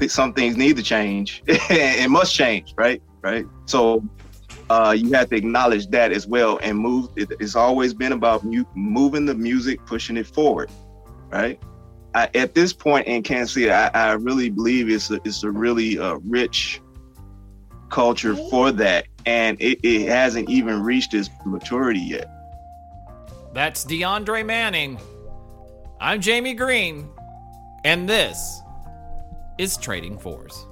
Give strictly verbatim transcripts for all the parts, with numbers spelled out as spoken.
some things need to change and must change, right? Right. So uh, you have to acknowledge that as well and move. It, it's always been about mu- moving the music, pushing it forward, right? I, at this point in Kansas City, I, I really believe it's a, it's a really uh, rich culture for that, and it, it hasn't even reached its maturity yet. That's DeAndre Manning. I'm Jamie Green, and this is Trading Fours.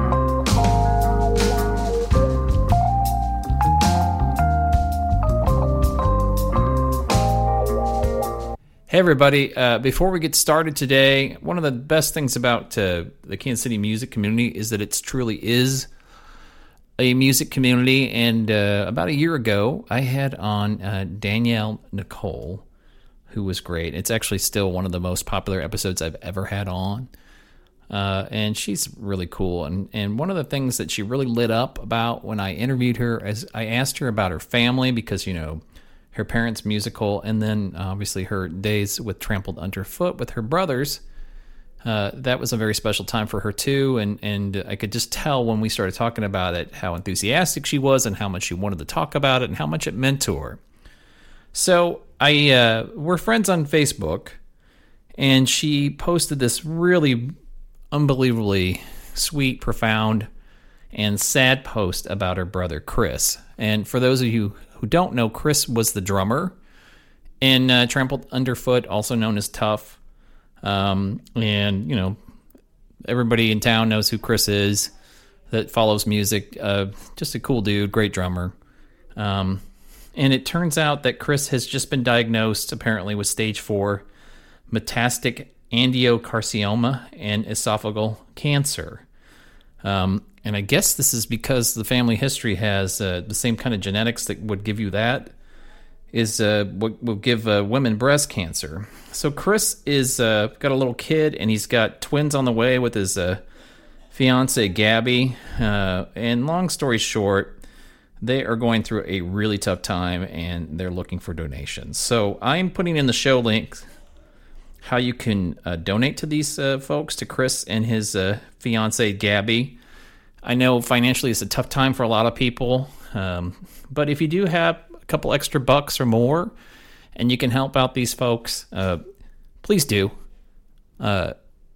Hey everybody, uh, before we get started today, one of the best things about uh, the Kansas City music community is that it truly is a music community, and uh, about a year ago, I had on uh, Danielle Nicole, who was great. It's actually still one of the most popular episodes I've ever had on, uh, and she's really cool. And, and one of the things that she really lit up about when I interviewed her, as I asked her about her family, because, you know, her parents' musical, and then obviously her days with Trampled Underfoot with her brothers. Uh, that was a very special time for her too, and and I could just tell when we started talking about it how enthusiastic she was and how much she wanted to talk about it and how much it meant to her. So I uh, we're friends on Facebook, and she posted this really unbelievably sweet, profound, and sad post about her brother Chris. And for those of you who don't know, Chris was the drummer in uh, Trampled Underfoot, also known as Tough. Um, and, you know, everybody in town knows who Chris is that follows music. Uh, just a cool dude, great drummer. Um, and it turns out that Chris has just been diagnosed, apparently, with stage four metastatic angiocarcinoma and esophageal cancer. Um, and I guess this is because the family history has uh, the same kind of genetics that would give you that, is uh, what will give uh, women breast cancer. So Chris is uh, got a little kid, and he's got twins on the way with his uh, fiance Gabby. Uh, and long story short, they are going through a really tough time, and they're looking for donations. So I'm putting in the show links how you can uh, donate to these uh, folks, to Chris and his uh, fiance Gabby. I know financially it's a tough time for a lot of people, um, but if you do have a couple extra bucks or more and you can help out these folks, uh, please do. Uh,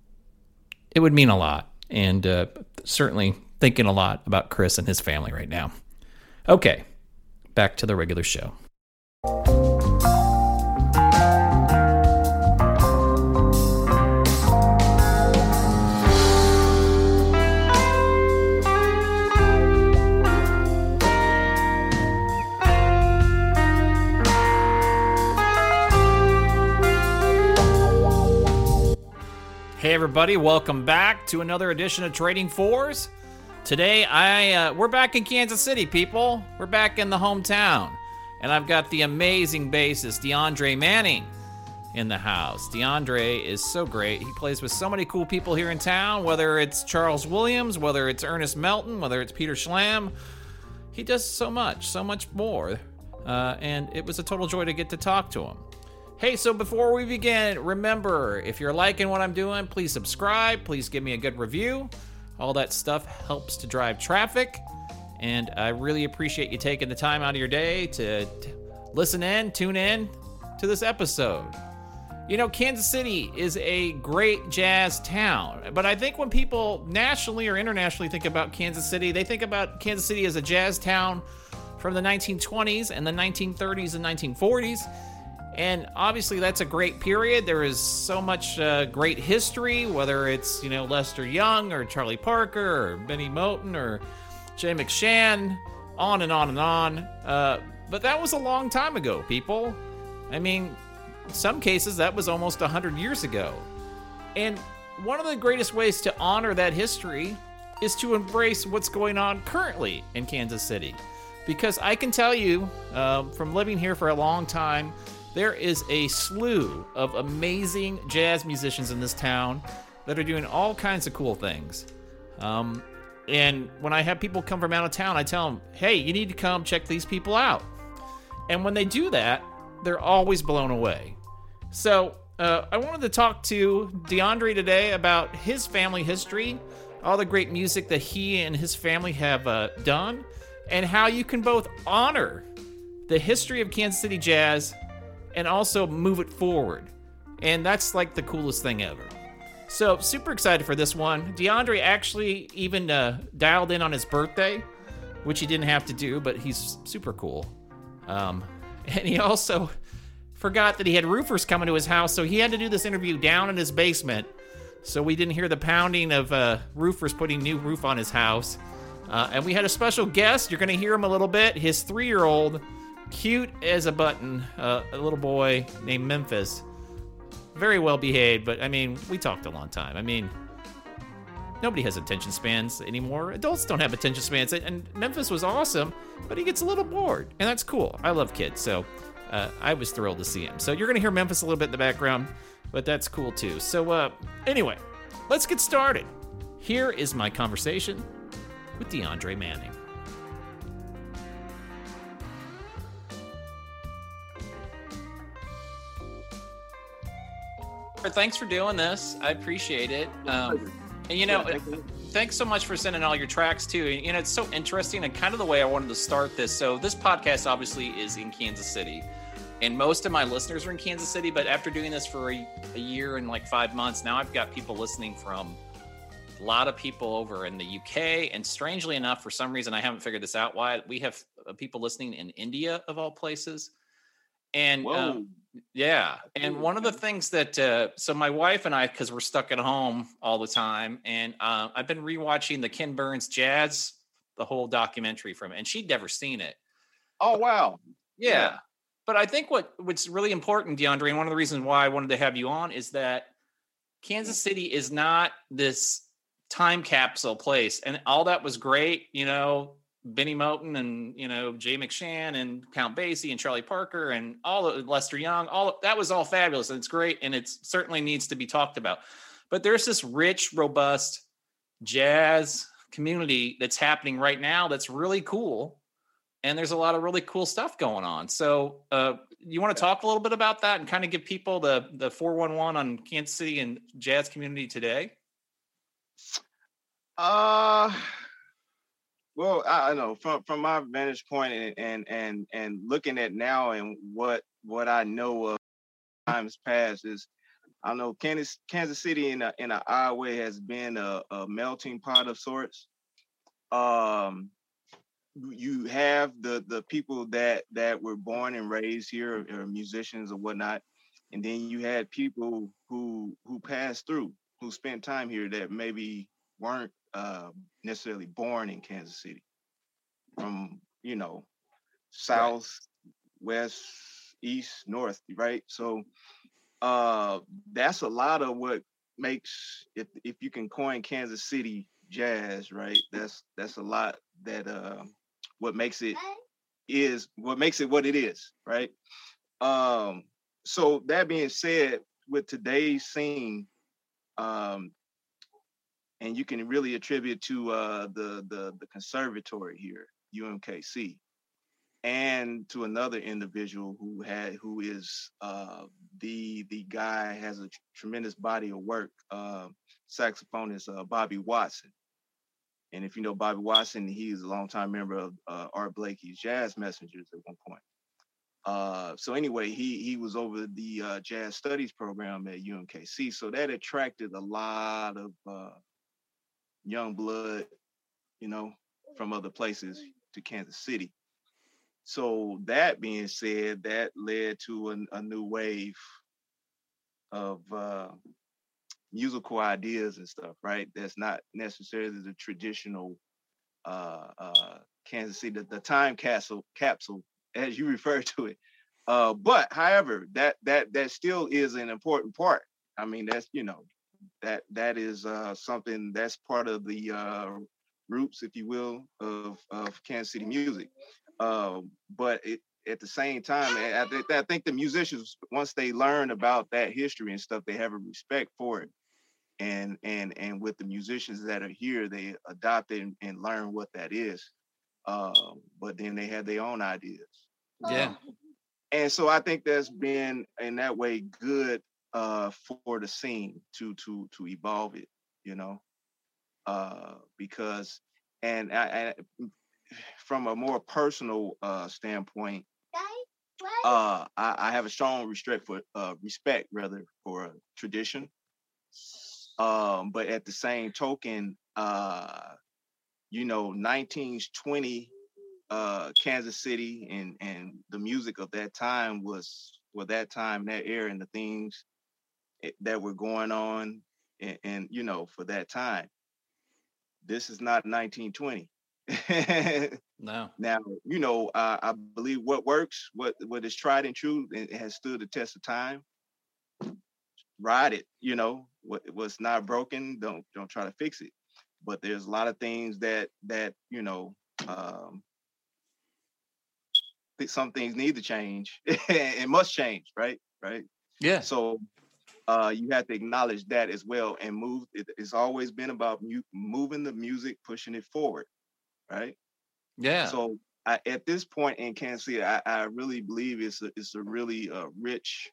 it would mean a lot, and uh, certainly thinking a lot about Chris and his family right now. Okay, back to the regular show. Hey everybody, welcome back to another edition of Trading Fours. Today, I uh, we're back in Kansas City, people. We're back in the hometown. And I've got the amazing bassist, DeAndre Manning, in the house. DeAndre is so great. He plays with so many cool people here in town, whether it's Charles Williams, whether it's Ernest Melton, whether it's Peter Schlam. He does so much, so much more. Uh, and it was a total joy to get to talk to him. Hey, so before we begin, remember, if you're liking what I'm doing, please subscribe. Please give me a good review. All that stuff helps to drive traffic. And I really appreciate you taking the time out of your day to t- listen in, tune in to this episode. You know, Kansas City is a great jazz town. But I think when people nationally or internationally think about Kansas City, they think about Kansas City as a jazz town from the nineteen twenties and the nineteen thirties and nineteen forties. And obviously that's a great period. There is so much uh, great history, whether it's, you know, Lester Young or Charlie Parker or Benny Moten or Jay McShann, on and on and on. Uh, but that was a long time ago, people. I mean, in some cases that was almost one hundred years ago. And one of the greatest ways to honor that history is to embrace what's going on currently in Kansas City. Because I can tell you, uh, from living here for a long time, there is a slew of amazing jazz musicians in this town that are doing all kinds of cool things. Um, and when I have people come from out of town, I tell them, hey, you need to come check these people out. And when they do that, they're always blown away. So uh, I wanted to talk to DeAndre today about his family history, all the great music that he and his family have uh, done, and how you can both honor the history of Kansas City jazz and also move it forward. And that's like the coolest thing ever. So super excited for this one. DeAndre actually even uh, dialed in on his birthday, which he didn't have to do, but he's super cool. Um, and he also forgot that he had roofers coming to his house, so he had to do this interview down in his basement, so we didn't hear the pounding of uh, roofers putting new roof on his house. Uh, and we had a special guest. You're going to hear him a little bit. His three-year-old, cute as a button, uh, a little boy named Memphis. Very well behaved, but I mean, we talked a long time. I mean, nobody has attention spans anymore. Adults don't have attention spans. And Memphis was awesome, but he gets a little bored, and that's cool. I love kids, so uh, I was thrilled to see him. So you're going to hear Memphis a little bit in the background, but that's cool too. So uh, anyway, let's get started. Here is my conversation with DeAndre Manning. Thanks for doing this. I appreciate it. Um, and you know, yeah, thanks so much for sending all your tracks too. You know, it's so interesting and kind of the way I wanted to start this. So this podcast obviously is in Kansas City, and most of my listeners are in Kansas City. But after doing this for a, a year and like five months, now I've got people listening from a lot of people over in the U K. And strangely enough, for some reason, I haven't figured this out why, we have people listening in India of all places. And um, yeah, and one of the things that, uh, so my wife and I, because we're stuck at home all the time, and uh, I've been rewatching the Ken Burns Jazz, the whole documentary from it, and she'd never seen it. Oh, wow. Yeah. yeah. But I think what what's really important, DeAndre, and one of the reasons why I wanted to have you on is that Kansas City is not this time capsule place. And all that was great, you know, Benny Moten and, you know, Jay McShann and Count Basie and Charlie Parker and all of Lester Young, all of, that was all fabulous. And it's great. And it certainly needs to be talked about. But there's this rich, robust jazz community that's happening right now that's really cool. And there's a lot of really cool stuff going on. So uh, you want to talk a little bit about that and kind of give people the, the four one one on Kansas City and jazz community today? Uh... Well, I, I know from from my vantage point and, and and and looking at now and what what I know of times past is, I know Kansas Kansas City in a in an odd way has been a, a melting pot of sorts. Um, you have the the people that that were born and raised here, or musicians or whatnot, and then you had people who who passed through, who spent time here that maybe weren't Uh, necessarily born in Kansas City, from, you know, south, right, west, east, north, right? So uh, that's a lot of what makes, if if you can coin Kansas City jazz, right? That's that's a lot that uh, what makes it is what makes it what it is, right? Um, so that being said, with today's scene, um, and you can really attribute to uh, the, the the conservatory here, U M K C, and to another individual who had who is uh, the the guy has a tr- tremendous body of work, uh, saxophonist uh, Bobby Watson. And if you know Bobby Watson, he is a longtime member of uh, Art Blakey's Jazz Messengers at one point. Uh, so anyway, he he was over the uh, jazz studies program at U M K C, so that attracted a lot of uh, young blood, you know, from other places to Kansas City. So that being said, that led to a, a new wave of uh, musical ideas and stuff, right? That's not necessarily the traditional uh, uh, Kansas City, the, the time capsule, capsule, as you refer to it. Uh, but however, that that that still is an important part. I mean, that's, you know, that that is uh, something that's part of the uh, roots, if you will, of, of Kansas City music. Um, but it, at the same time, I, th- I think the musicians, once they learn about that history and stuff, they have a respect for it. And and and with the musicians that are here, they adopt it and, and learn what that is. Um, but then they have their own ideas. Yeah. Um, and so I think that's been, in that way, good uh, for the scene to to to evolve it, you know. uh, because, and I, I, from a more personal uh, standpoint, uh, I, I have a strong respect for uh, respect rather for tradition. Um, but at the same token, uh, you know, nineteen twenty uh, Kansas City and and the music of that time was for that time, that era, and the things that were going on, and, and you know, for that time. This is not nineteen twenty. No. Now, you know, uh, I believe what works, what what is tried and true, and it has stood the test of time. Ride it, you know. What what's not broken, don't don't try to fix it. But there's a lot of things that that you know, um, some things need to change. It must change, right? Right. Yeah. So uh, you have to acknowledge that as well and move. It, it's always been about mu- moving the music, pushing it forward, right? Yeah. So I, at this point in Kansas City, I, I really believe it's a, it's a really uh, rich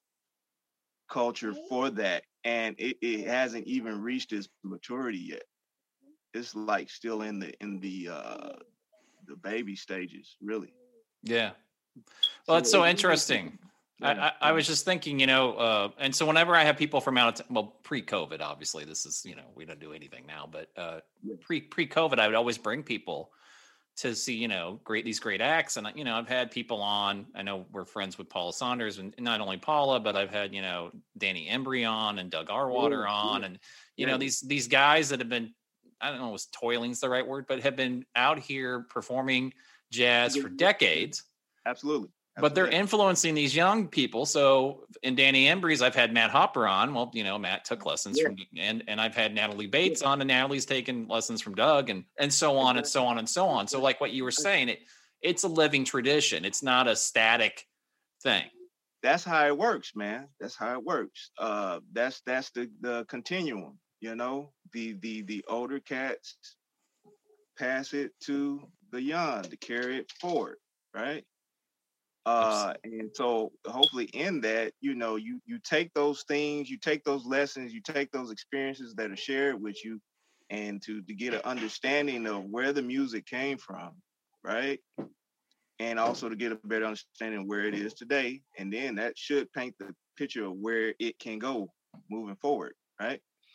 culture for that, and it, it hasn't even reached its maturity yet. It's like still in the in the uh, the baby stages, really. Yeah. Well, So it's so it, interesting. I, yeah, I, I was just thinking, you know, uh, and so whenever I have people from out of t- well, pre-COVID, obviously, this is, you know, we don't do anything now, but uh, yeah, pre pre-COVID, I would always bring people to see, you know, great these great acts, and you know, I've had people on. I know we're friends with Paula Saunders, and not only Paula, but I've had, you know, Danny Embry on and Doug yeah, Arwater on, yeah, and you know, yeah. these these guys that have been, I don't know, was toiling's the right word, but have been out here performing jazz Yeah, for yeah, yeah. decades, Absolutely, but they're absolutely. influencing these young people. So in Danny Embry's, I've had Matt Hopper on. Well, you know, Matt took lessons Yeah, from, and and I've had Natalie yeah, Bates on, and Natalie's taken lessons from Doug, and and so on and exactly, so on and so on. So exactly, like what you were exactly. saying, it it's a living tradition. It's not a static thing. That's how it works, man. That's how it works. Uh, that's that's the the continuum. You know, the the the older cats pass it to the young to carry it forward, right? Uh, and so hopefully in that, you know, you you take those things, you take those lessons, you take those experiences that are shared with you, and to to get an understanding of where the music came from, right? And also to get a better understanding of where it is today. And then that should paint the picture of where it can go moving forward, right?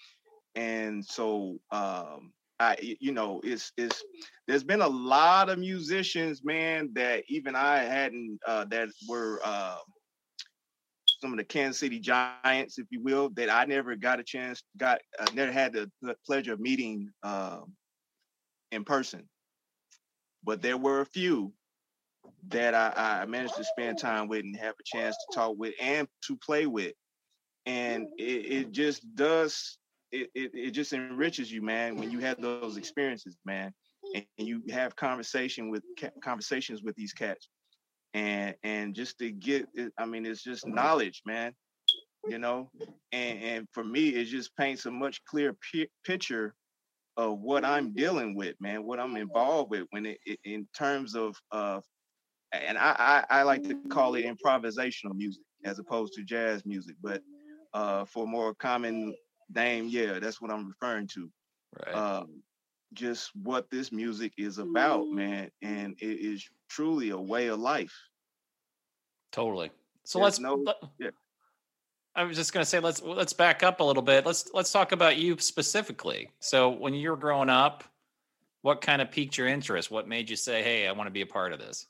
And so um I you know it's it's there's been a lot of musicians, man, that even I hadn't uh that were uh some of the Kansas City Giants, if you will, that I never got a chance got uh, never had the, the pleasure of meeting um in person. But there were a few that I, I managed to spend time with and have a chance to talk with and to play with. And it, it just does, it, it, it just enriches you, man, when you have those experiences, man, and you have conversation with conversations with these cats. And and just to get, I mean, it's just knowledge, man, you know. And and for me, it just paints a much clearer p- picture of what I'm dealing with, man, what I'm involved with when it, it in terms of uh, and I, I, I like to call it improvisational music as opposed to jazz music, but uh, for more common name, yeah, that's what I'm referring to. Right. Um, just what this music is about, man, and it is truly a way of life. Totally. So There's let's. no, Let, yeah. I was just going to say let's let's back up a little bit. Let's let's talk about you specifically. So when you were growing up, what kind of piqued your interest? What made you say, "Hey, I want to be a part of this"?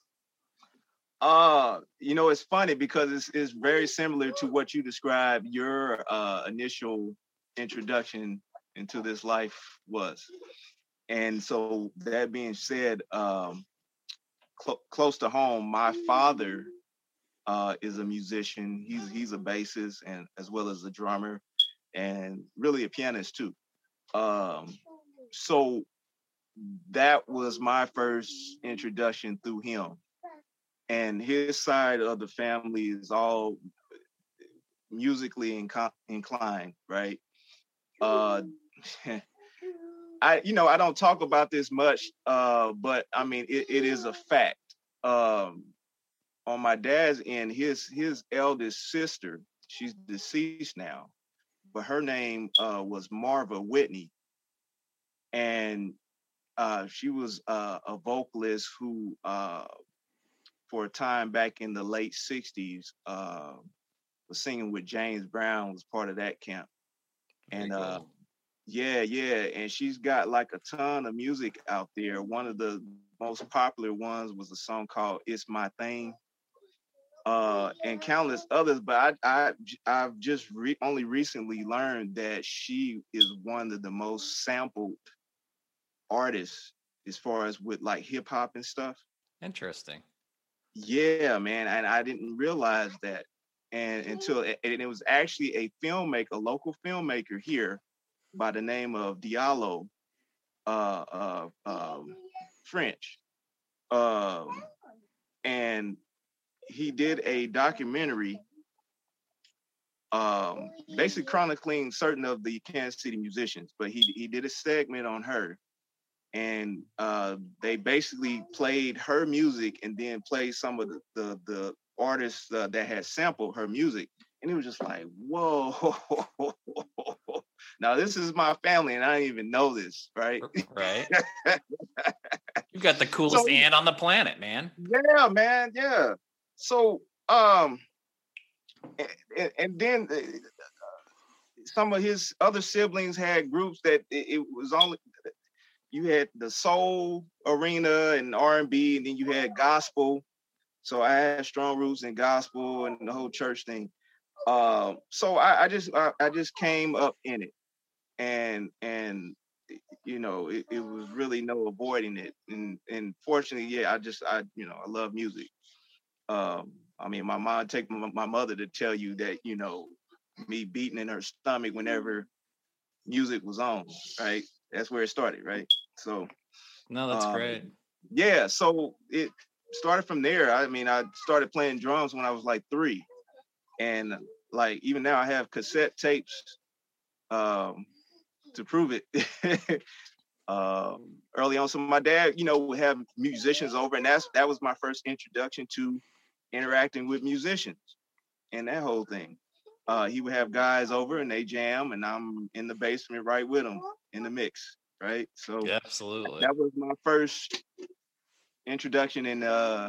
Uh, you know, it's funny because it's it's very similar to what you described your uh, initial introduction into this life was. And so that being said, um, cl- close to home, my father uh, is a musician. He's he's a bassist and as well as a drummer, and really a pianist too. Um, so that was my first introduction through him. And his side of the family is all musically inco- inclined, right? Uh, I, you know, I don't talk about this much, uh, but I mean, it, it is a fact. Um, on my dad's end, his his eldest sister, she's deceased now, but her name uh, was Marva Whitney, and uh, she was uh, a vocalist who, uh, for a time back in the late sixties, uh, was singing with James Brown. Was part of that camp, Very and uh, cool. yeah, yeah, and she's got like a ton of music out there. One of the most popular ones was a song called "It's My Thing," uh, and countless others. But I, I, I've just re- only recently learned that she is one of the most sampled artists as far as with like hip hop and stuff. Interesting. Yeah, man, and I didn't realize that, and until and it was actually a filmmaker, a local filmmaker here by the name of Diallo, uh, uh, um, French, um, and he did a documentary, um, basically chronicling certain of the Kansas City musicians. But he he did a segment on her, and uh, they basically played her music and then played some of the the, the artists uh, that had sampled her music, and it was just like, whoa. Now this is my family, and I didn't even know this, right? Right. You've got the coolest So, aunt on the planet, man. yeah, man, yeah. So, um, and, and then uh, some of his other siblings had groups that it, it was only you had the soul arena and R and B, and then you had gospel. So I had strong roots in gospel and the whole church thing. Um, so I, I just I, I just came up in it, and and you know it, it was really no avoiding it. And and fortunately, yeah, I just I you know I love music. Um, I mean, my mom take my, my mother to tell you that you know me beating in her stomach whenever music was on, right? That's where it started, right? So, No, that's um, great. yeah, so it started from there. I mean, I started playing drums when I was like three, and like even now, I have cassette tapes um, to prove it. um, early on, so my dad, you know, would have musicians over, and that's that was my first introduction to interacting with musicians and that whole thing. Uh, he would have guys over and they jam, and I'm in the basement right with them in the mix, right? So Yeah, absolutely. that was my first introduction in uh,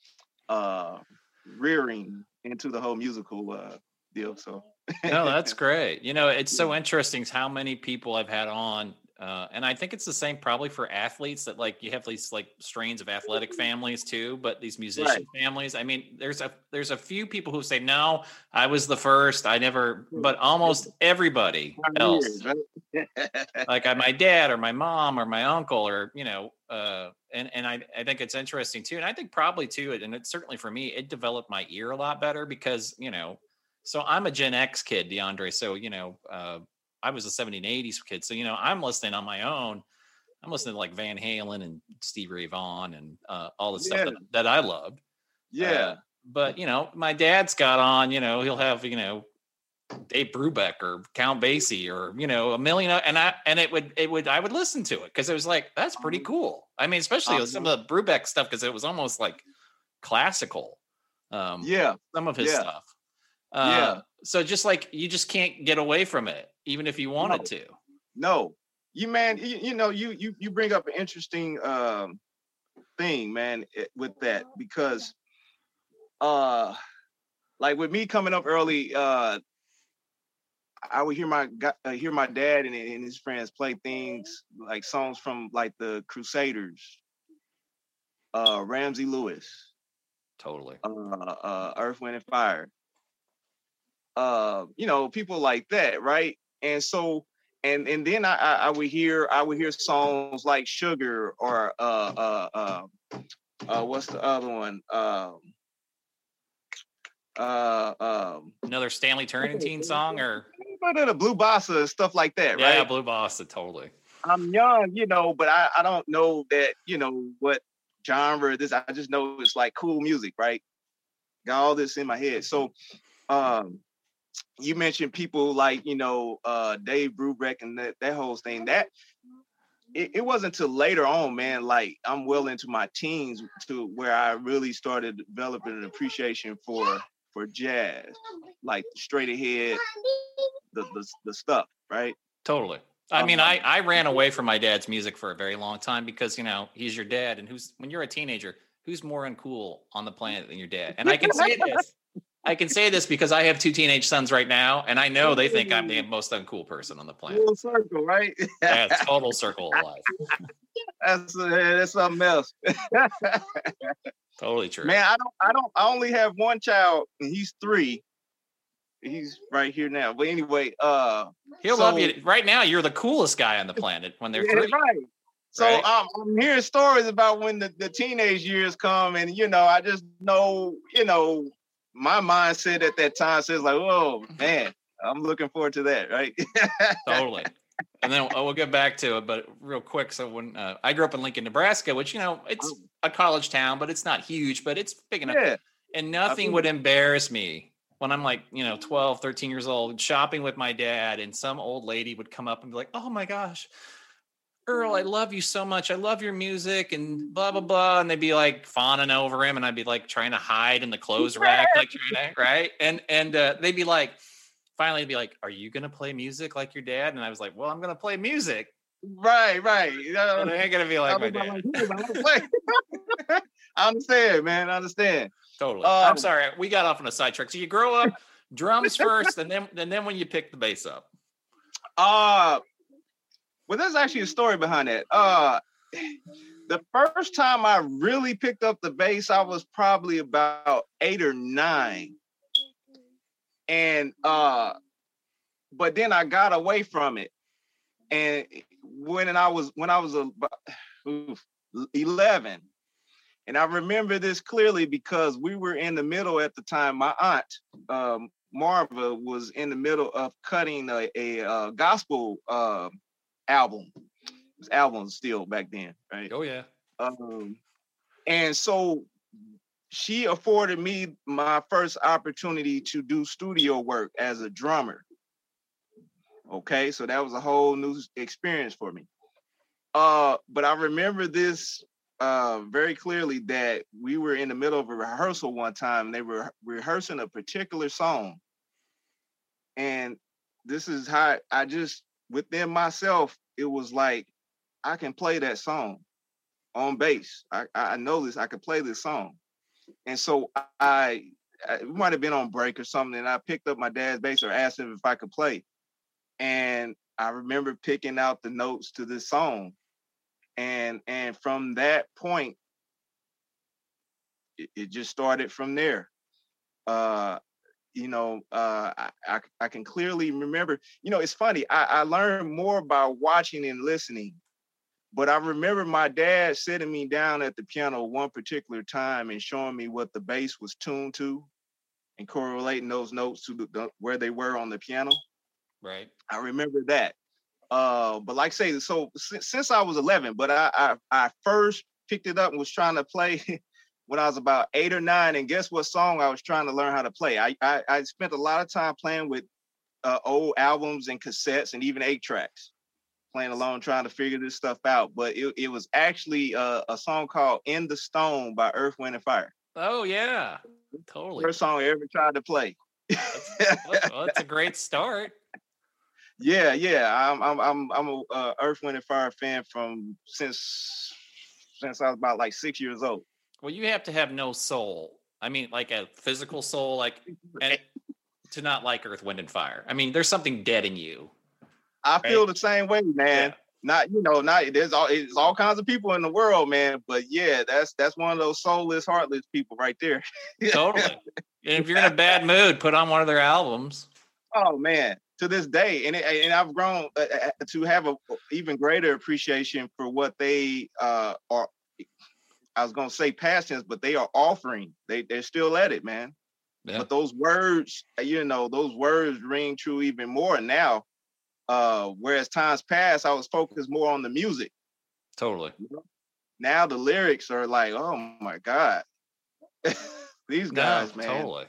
uh, rearing into the whole musical uh, deal. So No, that's great. You know, it's so interesting how many people I've had on, uh, and I think it's the same probably for athletes that like you have these like strains of athletic families too, but these musician right, families. I mean, there's a there's a few people who say no, I was the first, I never, but almost everybody else, years, right? like I, my dad or my mom or my uncle or you know, uh, and and I I think it's interesting too, and I think probably too, and it's certainly for me, it developed my ear a lot better because you know. So I'm a Gen X kid, DeAndre. So, you know, uh, I was a seventies and eighties kid. So, you know, I'm listening on my own. I'm listening to like Van Halen and Steve Ray Vaughan and uh, all the stuff Yeah, that, that I loved. Uh, yeah, but, you know, my dad's got on, you know, he'll have, you know, Dave Brubeck or Count Basie or, you know, a million. And I, and it would, it would, I would listen to it because it was like, that's pretty cool. I mean, especially with some um, of the Brubeck stuff because it was almost like classical, um, yeah, some of his yeah, stuff. Uh, yeah. so just like you just can't get away from it, even if you wanted No, to. no. You man, you, you know, you you you bring up an interesting um thing, man, eh, with that because uh like with me coming up early, uh I would hear my gu- uh, hear my dad and, and his friends play things like songs from like the Crusaders, uh Ramsey Lewis, Totally. uh, uh Earth, Wind and Fire, uh, you know, people like that, right? And so, and and then I, I, I would hear I would hear songs like Sugar or uh uh uh, uh what's the other one? Um uh um Another Stanley Turrentine song or the Blue Bossa and stuff like that, yeah, right? Blue Bossa, totally. I'm young, you know, but I, I don't know that, you know, what genre this I just know it's like cool music, right? Got all this in my head. So um you mentioned people like you know uh Dave Brubeck and that, that whole thing that it, it wasn't until later on, man, like I'm well into my teens to where I really started developing an appreciation for for jazz, like straight ahead the the, the stuff, right? Totally. I mean, Um, I, I ran away from my dad's music for a very long time because, you know, he's your dad. And who's, when you're a teenager, who's more uncool on the planet than your dad? And I can say this. I can say this because I have two teenage sons right now, and I know they think I'm the most uncool person on the planet. Full circle, right? Yeah, total circle of life. That's uh, that's something else. Totally true. Man, I don't, I don't, I only have one child, and he's three. He's right here now. But anyway, uh, he'll so, love you right now. You're the coolest guy on the planet when they're yeah, three. right. So right? um, I'm hearing stories about when the, the teenage years come, and you know, I just know, you know, my mindset at that time says like, "Whoa, man, I'm looking forward to that." Right? Totally. And then we'll get back to it, but real quick. So when uh, I grew up in Lincoln, Nebraska, which, you know, it's a college town, but it's not huge, but it's big enough. Yeah. And nothing would embarrass me when I'm like, you know, twelve, thirteen years old, shopping with my dad, and some old lady would come up and be like, "Oh my gosh, Earl, I love you so much. I love your music," and blah, blah, blah. And they'd be like fawning over him. And I'd be like trying to hide in the clothes rack, like, trying to, right. And, and uh, they'd be like, finally be like, "Are you going to play music like your dad?" And I was like, "Well, I'm going to play music." Right, right. You know, they ain't going to be like my dad. I understand, man. I understand. Totally. Um, I'm sorry. We got off on a sidetrack. So you grow up drums first, and then and then when you pick the bass up. Uh, well, there's actually a story behind that. Uh, the first time I really picked up the bass, I was probably about eight or nine. And uh, but then I got away from it. And when I was when I was a, oof, eleven, and I remember this clearly because we were in the middle at the time. My aunt um, Marva was in the middle of cutting a, a, a gospel uh, album. It was albums still back then, right? Oh yeah. Um, and so she afforded me my first opportunity to do studio work as a drummer. Okay, so that was a whole new experience for me. Uh, but I remember this uh, very clearly that we were in the middle of a rehearsal one time, and they were rehearsing a particular song. And this is how I just, within myself, it was like, I can play that song on bass. I, I know this, I could play this song. And so I, I it might have been on break or something, and I picked up my dad's bass or asked him if I could play. And I remember picking out the notes to this song. And and from that point, it, it just started from there. Uh, you know, uh, I, I, I can clearly remember, you know, it's funny. I, I learned more by watching and listening. But I remember my dad sitting me down at the piano one particular time and showing me what the bass was tuned to and correlating those notes to the, the, where they were on the piano. Right. I remember that. Uh, but like I say, so since, since I was eleven, but I, I I first picked it up and was trying to play when I was about eight or nine. And guess what song I was trying to learn how to play? I I, I spent a lot of time playing with uh, old albums and cassettes and even eight tracks, playing along, trying to figure this stuff out. But it, it was actually uh, a song called "In the Stone" by Earth, Wind and Fire. Oh yeah, totally. First song I ever tried to play. That's, well, that's a great start. Yeah, yeah, I'm I'm I'm I'm a uh, Earth, Wind and Fire fan from since since I was about like six years old. Well, you have to have no soul. I mean, like a physical soul, like and to not like Earth, Wind and Fire. I mean, there's something dead in you. I right? feel the same way, man. Yeah. Not you know, not there's all there's all kinds of people in the world, man. But yeah, that's that's one of those soulless, heartless people right there. Totally. And if you're in a bad mood, put on one of their albums. Oh man. To this day, and it, and I've grown uh, to have a even greater appreciation for what they uh, are. I was gonna say past tense, but they are offering. They they're still at it, man. Yeah. But those words, you know, those words ring true even more now. Uh, whereas times past, I was focused more on the music. Totally. Now the lyrics are like, oh my god, these guys, no, man. Totally.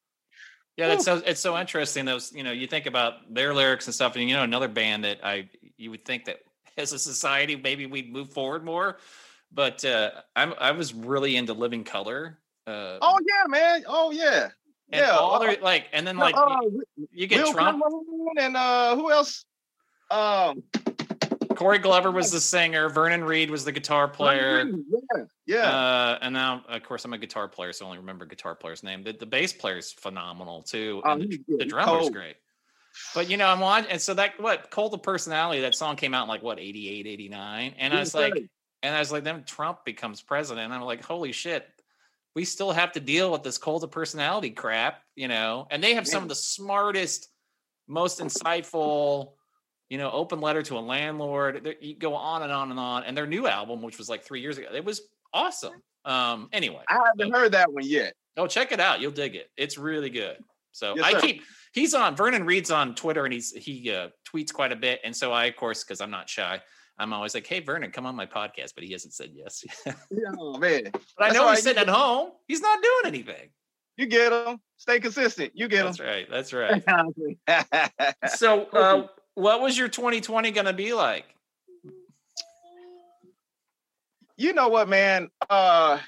Yeah, it's so it's so interesting. Those, you know, you think about their lyrics and stuff, and you know, another band that I you would think that as a society maybe we'd move forward more, but uh, I'm I was really into Living Colour. Uh, oh yeah, man. Oh yeah. And yeah. all their, like, and then like uh, you, you get Will Trump and uh, who else? Um, Corey Glover was the singer. Vernon Reid was the guitar player. Yeah, yeah. Uh, and now, of course, I'm a guitar player, so I only remember guitar player's name. The, the bass player's phenomenal too, and Um, the, the drummer's great. But you know, I'm watching, and so that what Cult of Personality, that song came out in like what eighty-eight, eighty-nine, and I was like, and I was like, then Trump becomes president, and I'm like, holy shit, we still have to deal with this Cult of Personality crap, you know? And they have some of the smartest, most insightful, you know, Open Letter to a Landlord. You go on and on and on, and their new album, which was like three years ago, it was awesome. Um, anyway, I haven't so, heard that one yet. Oh, check it out. You'll dig it. It's really good. So yes, I sir. keep, he's on, Vernon Reid's on Twitter, and he's, he uh, tweets quite a bit. And so I, of course, cause I'm not shy, I'm always like, hey, Vernon, come on my podcast, but he hasn't said yes. Oh, man. But I know he's sitting at home. He's not doing anything. You get him. Stay consistent. You get him. That's right. That's right. So uh, what was your twenty twenty going to be like? You know what, man? Uh,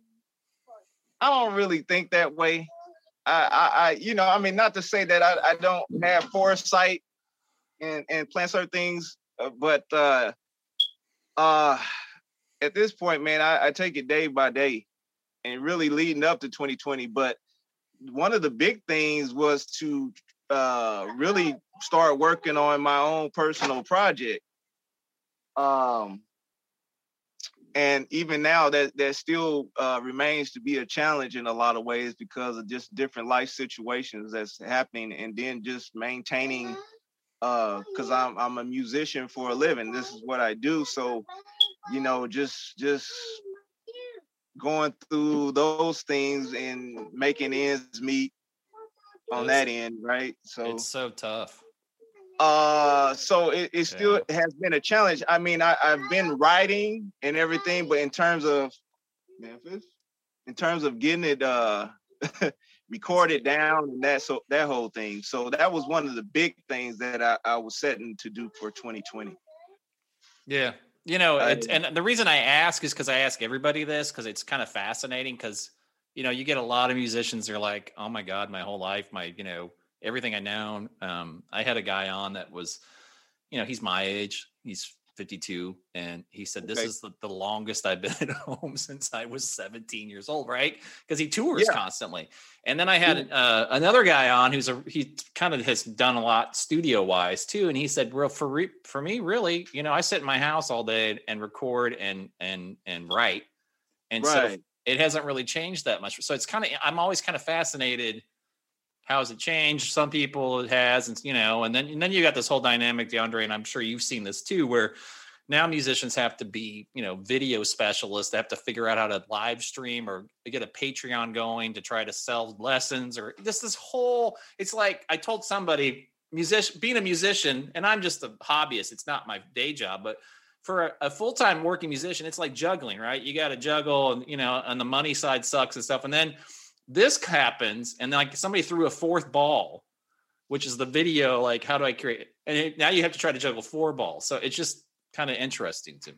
I don't really think that way. I, I, I, you know, I mean, not to say that I, I don't have foresight and, and plan certain things, uh, but uh, uh, at this point, man, I, I take it day by day and really leading up to twenty twenty. But one of the big things was to uh, really start working on my own personal project. Um, And even now, that that still uh, remains to be a challenge in a lot of ways because of just different life situations that's happening, and then just maintaining. Because uh, I'm I'm a musician for a living. This is what I do. So, you know, just just going through those things and making ends meet on that end, right? So it's so tough. Uh, so it, it still yeah. has been a challenge. I mean, I, I've been writing and everything, but in terms of Memphis, in terms of getting it uh recorded down and that so that whole thing. So that was one of the big things that I, I was setting to do for twenty twenty. Yeah. You know, uh, it's, and the reason I ask is because I ask everybody this because it's kind of fascinating because, you know, you get a lot of musicians that are like, oh my God, my whole life, my, you know, everything I know. Um, I had a guy on that was, you know, he's my age. He's fifty-two. And he said, this okay. is the, the longest I've been at home since I was seventeen years old, right? Because he tours yeah. constantly. And then I had uh, another guy on who's a, he kind of has done a lot studio wise too. And he said, well, for, re- for me, really, you know, I sit in my house all day and record and, and, and write. And right. so it hasn't really changed that much. So it's kind of, I'm always kind of fascinated. How has it changed? Some people it has, and you know, and then and then you got this whole dynamic, DeAndre, and I'm sure you've seen this too, where now musicians have to be, you know, video specialists. They have to figure out how to live stream or get a Patreon going to try to sell lessons, or just this whole. It's like I told somebody, musician, being a musician, and I'm just a hobbyist. It's not my day job, but for a, a full-time working musician, it's like juggling, right? You got to juggle, and you know, and the money side sucks and stuff, and then. This happens, and like somebody threw a fourth ball, which is the video. Like, how do I create it? And it, now you have to try to juggle four balls. So it's just kind of interesting to me.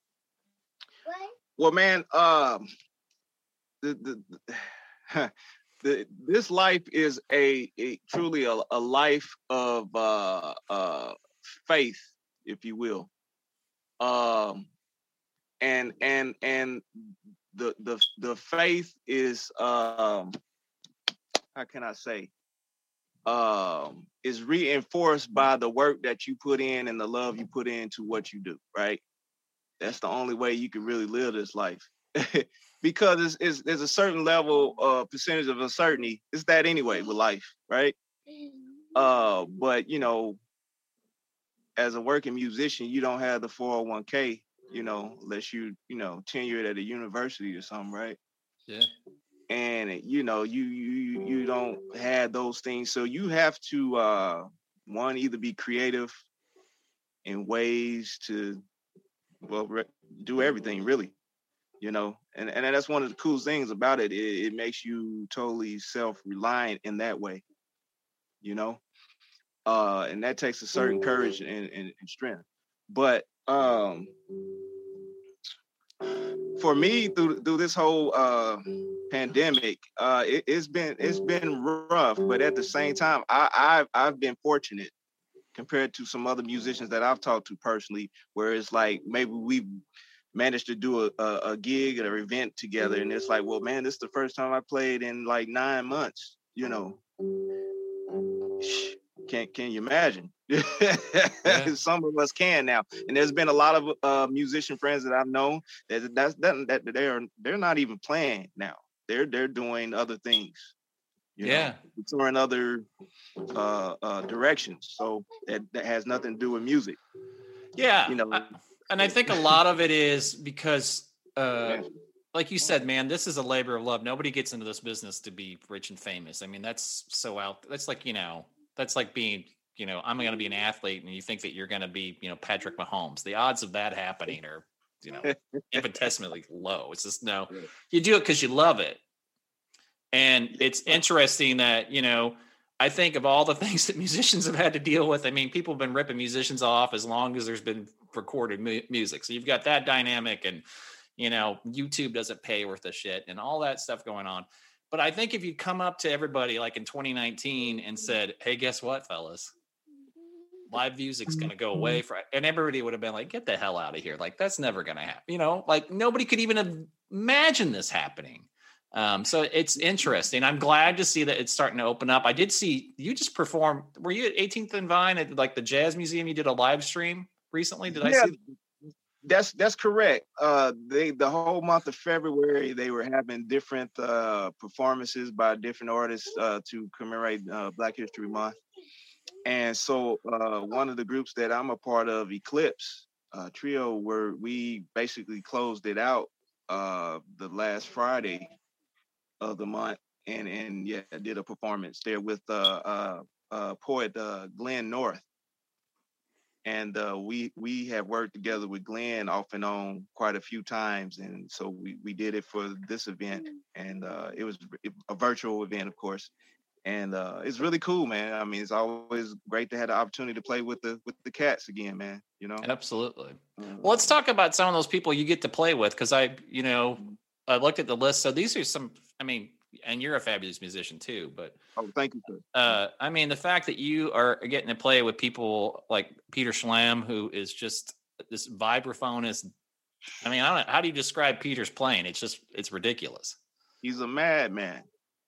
Well, man, um, the, the, the this life is a, a truly a, a life of uh, uh, faith, if you will. Um, and and and. The, the the faith is um how can I say um is reinforced by the work that you put in and the love you put into what you do, right? That's the only way you can really live this life. Because it's, it's there's a certain level of percentage of uncertainty. It's that anyway with life, right? Uh but you know, as a working musician, you don't have the four oh one k. You know, unless you, you know, tenured at a university or something, right? Yeah. And, you know, you you you don't have those things. So you have to, uh, one, either be creative in ways to, well, re- do everything, really, you know. And, and that's one of the cool things about it. It, it makes you totally self-reliant in that way, you know. Uh, and that takes a certain courage and, and, and strength. But, um, for me, through through this whole uh, pandemic, uh, it, it's been it's been rough. But at the same time, I, I've I've been fortunate compared to some other musicians that I've talked to personally, where it's like maybe we've managed to do a, a, a gig or an event together, and it's like, well, man, this is the first time I played in like nine months. You know, can can you imagine? Yeah. Some of us can now, and there's been a lot of uh, musician friends that I've known that that's that, that they're they're not even playing now. They're they're doing other things. You yeah, know, touring other uh, uh, directions. So that, that has nothing to do with music. Yeah, you know, I, and I think a lot of it is because, uh, like you said, man, this is a labor of love. Nobody gets into this business to be rich and famous. I mean, that's so out. That's like, you know, that's like being, you know, I'm going to be an athlete, and you think that you're going to be, you know, Patrick Mahomes. The odds of that happening are, you know, infinitesimally low. It's just no, you do it because you love it. And it's interesting that, you know, I think of all the things that musicians have had to deal with. I mean, people have been ripping musicians off as long as there's been recorded mu- music. So you've got that dynamic, and, you know, YouTube doesn't pay worth a shit and all that stuff going on. But I think if you come up to everybody like in twenty nineteen and said, hey, guess what, fellas? Live music's going to go away. For, and everybody would have been like, get the hell out of here. Like, that's never going to happen. You know, like nobody could even imagine this happening. Um, so it's interesting. I'm glad to see that it's starting to open up. I did see you just perform. Were you at eighteenth and Vine at like the Jazz Museum? You did a live stream recently. Did yeah, I see? That's that's correct. Uh, they the whole month of February they were having different uh, performances by different artists uh, to commemorate uh, Black History Month. And so uh, one of the groups that I'm a part of, Eclipse uh, Trio, where we basically closed it out uh, the last Friday of the month, and and yeah, did a performance there with uh, uh, uh, poet uh, Glenn North, and uh, we we have worked together with Glenn off and on quite a few times, and so we we did it for this event, and uh, it was a virtual event, of course, and uh, it's really cool, man. I mean, it's always great to have the opportunity to play with the with the cats again, man. You know, absolutely. Well, let's talk about some of those people you get to play with, because I, you know, I looked at the list. So these are some. I mean, and you're a fabulous musician too, but oh, thank you, sir. Uh, I mean, the fact that you are getting to play with people like Peter Schlam, who is just this vibraphonist. I mean, I don't know, how do you describe Peter's playing? It's just, it's ridiculous. He's a madman.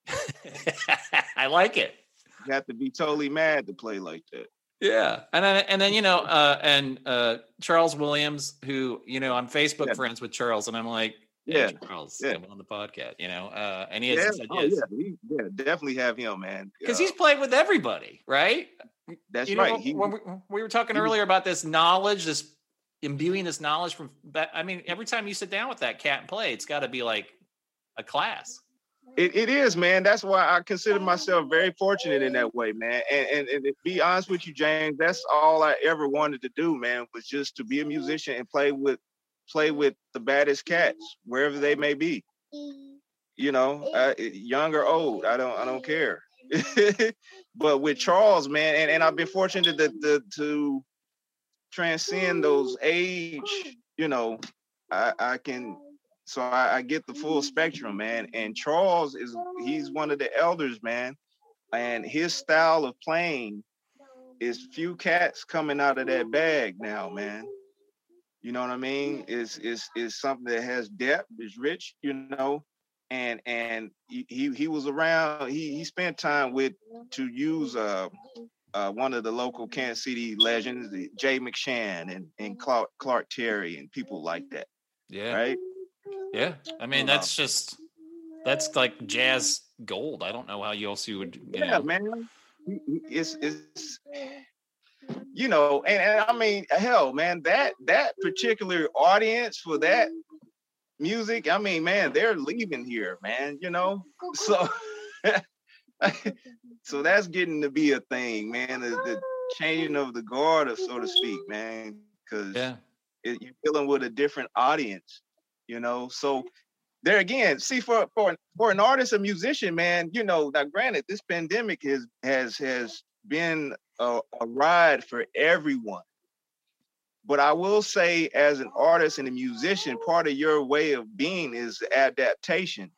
I like it. You have to be totally mad to play like that. Yeah. And then, and then, you know, uh, and uh, Charles Williams, who, you know, I'm Facebook yeah. friends with Charles, and I'm like, hey, yeah, Charles, yeah. come on the podcast, you know, uh, and he has yeah. said Oh, yes. yeah. He, yeah, definitely have him, man. Because uh, he's played with everybody, right? That's you know, right. He, when we, we were talking earlier about this knowledge, this imbuing this knowledge from, I mean, every time you sit down with that cat and play, it's got to be like a class. It, it is, man. That's why I consider myself very fortunate in that way, man. And, and and to be honest with you, James, that's all I ever wanted to do, man, was just to be a musician and play with play with the baddest cats wherever they may be. You know, uh, young or old, I don't I don't care. But with Charles, man, and, and I've been fortunate to, to to transcend those age, you know, I, I can. So I, I get the full spectrum, man. And Charles is, he's one of the elders, man. And his style of playing is few cats coming out of that bag now, man. You know what I mean? It's, it's, it's something that has depth, is rich, you know. And and he, he, he was around, he, he spent time with, to use uh, uh, one of the local Kansas City legends, Jay McShann and, and Clark, Clark Terry and people like that. Yeah. Right? Yeah, I mean, that's just, that's like jazz gold. I don't know how else you would, you yeah, know. man. It's, it's, you know, and, and I mean, hell, man, that, that particular audience for that music, I mean, man, they're leaving here, man, you know? So, so that's getting to be a thing, man, the, the changing of the guard, so to speak, man, because yeah. you're dealing with a different audience. You know, so there again, see, for for for an artist, a musician, man, you know, now granted, this pandemic has has has been a, a ride for everyone. But I will say, as an artist and a musician, part of your way of being is adaptation.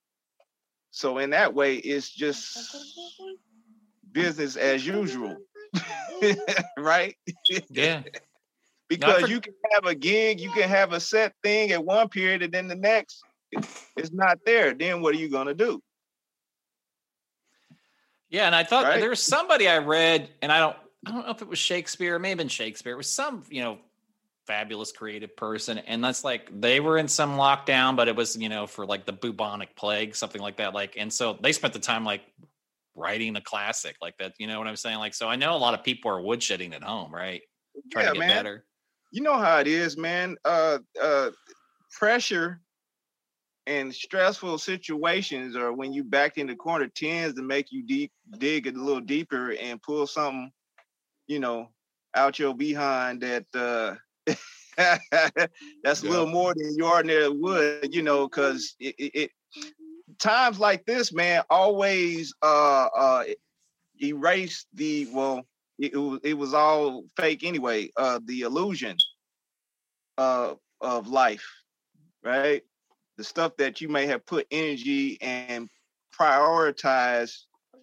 So in that way, it's just business as usual. right? Yeah. Because for- you can have a gig, you can have a set thing at one period, and then the next it's not there. Then what are you gonna do? Yeah, and I thought Right? there was somebody I read, and I don't I don't know if it was Shakespeare, it may have been Shakespeare. It was some, you know, fabulous creative person, and that's like they were in some lockdown, but it was, you know, for like the bubonic plague, something like that. Like, and so they spent the time like writing a classic like that. You know what I'm saying? Like, so I know a lot of people are woodshedding at home, right? Trying Yeah, to get man. better. You know how it is, man. Uh, uh, pressure and stressful situations, or when you backed in the corner, tends to make you deep dig a little deeper and pull something, you know, out your behind that uh, that's a Yeah. little more than you ordinarily would, you know, because it, it, it times like this, man, always uh, uh, erase the well. It, it was it was all fake anyway. Uh, the illusion uh, of life, right? The stuff that you may have put energy and prioritize,